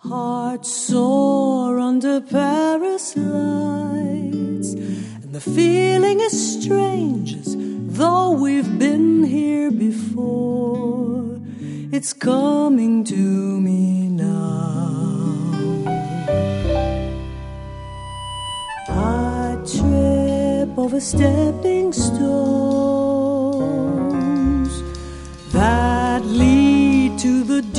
Hearts soar under Paris lights, and the feeling is strange as though we've been here before. It's coming to me now. I trip over stepping stones that lead to the